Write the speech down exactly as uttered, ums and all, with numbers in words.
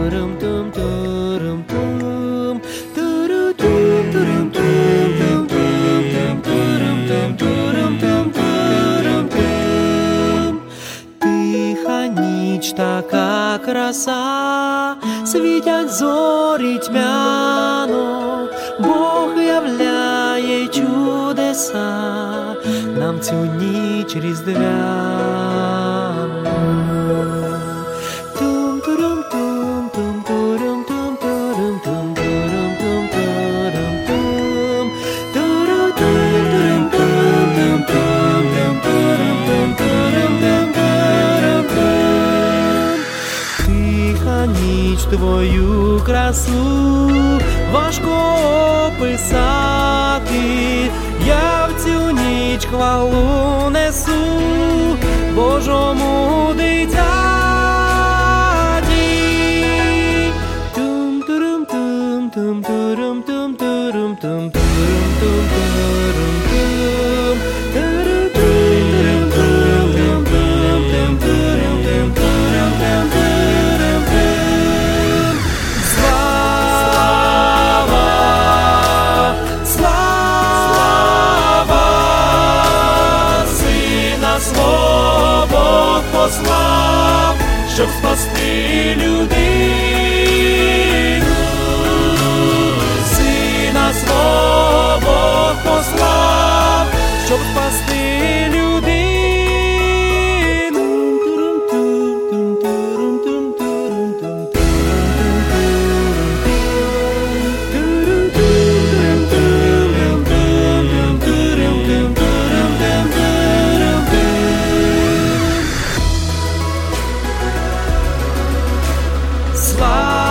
Тиха ніч, така краса, світять зорі тьмяно, Бог являє чудеса нам цю ніч різдвяну. Тиха ніч, твою красу важко описати, я в цю ніч хвалу несу Божому дитяті. Послав, щоб спасти людину, Сина свого Бог послав, щоб спасти людину. Слава